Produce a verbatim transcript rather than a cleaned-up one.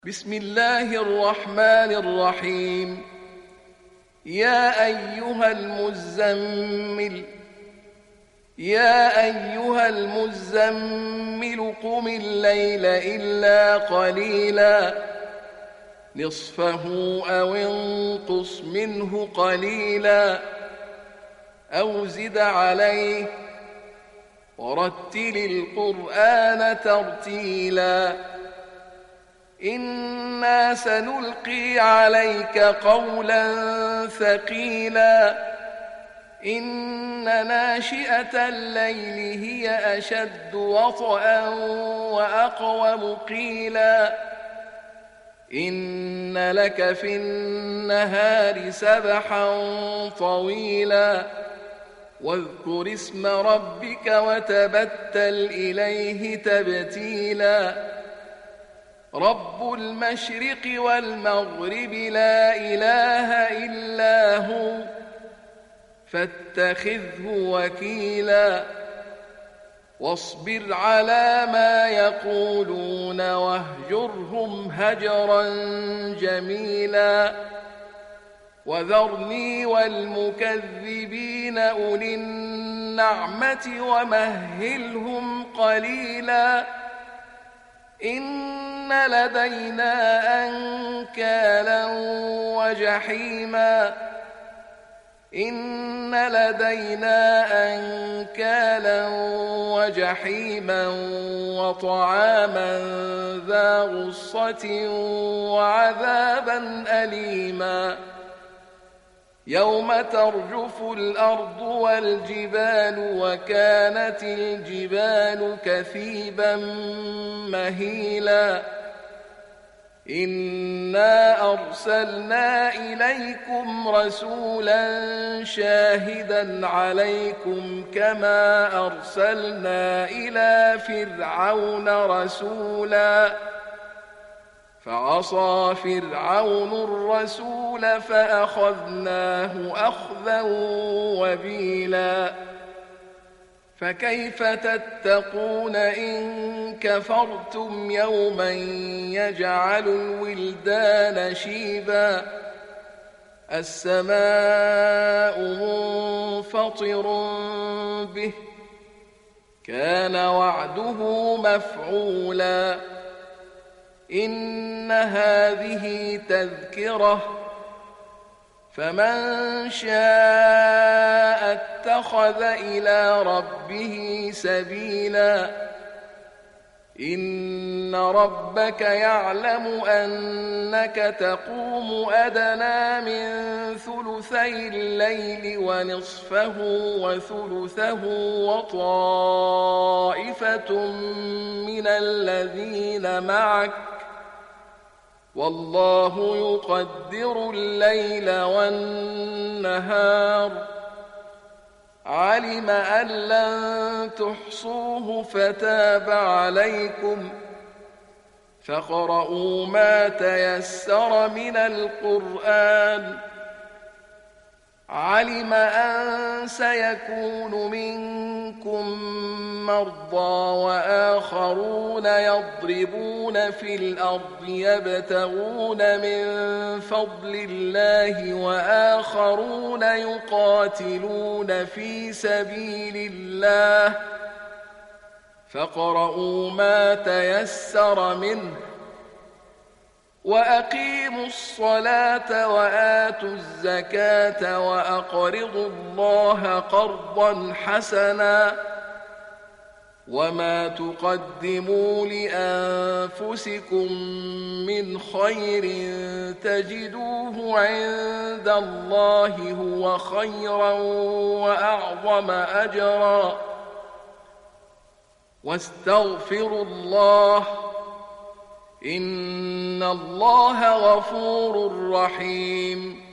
بسم الله الرحمن الرحيم. يا أيها المزمل يا أيها المزمل قم الليل إلا قليلا نصفه أو انقص منه قليلا أو زد عليه ورتل القرآن ترتيلا إنا سنلقي عليك قولا ثقيلا إن ناشئة الليل هي أشد وطئا وأقوم قيلا إن لك في النهار سبحا طويلا واذكر اسم ربك وتبتل إليه تبتيلا رب المشرق والمغرب لا إله إلا هو فاتخذه وكيلا واصبر على ما يقولون واهجرهم هجرا جميلا وذرني والمكذبين أولي النعمة ومهلهم قليلا إن لدينا أنكالا وجحيما إن لدينا أنكالا وجحيما وطعاما ذا غصة وعذابا أليما يوم ترجف الأرض والجبال وكانت الجبال كثيبا مهيلا إنا أرسلنا إليكم رسولا شاهدا عليكم كما أرسلنا إلى فرعون رسولا فعصى فرعون الرسول فأخذناه أخذا وبيلا فكيف تتقون إن كفرتم يوما يجعل الولدان شيبا السماء منفطر به كان وعده مفعولا إن هذه تذكرة فمن شاء اتخذ إلى ربه سبيلا إن ربك يعلم أنك تقوم أدنى من ثلثي الليل ونصفه وثلثه وطائفة من الذين معك والله يقدر الليل والنهار علم أن لن تحصوه فتاب عليكم فاقرؤوا ما تيسر من القرآن علم أن سيكون منكم مرضى وآخرون يضربون في الأرض يبتغون من فضل الله وآخرون يقاتلون في سبيل الله فاقرؤوا ما تيسر منه وأقيموا الصلاة وآتوا الزكاة وأقرضوا الله قرضا حسنا وما تقدموا لأنفسكم من خير تجدوه عند الله هو خيرا وأعظم أجرا واستغفروا الله إن الله غفور رحيم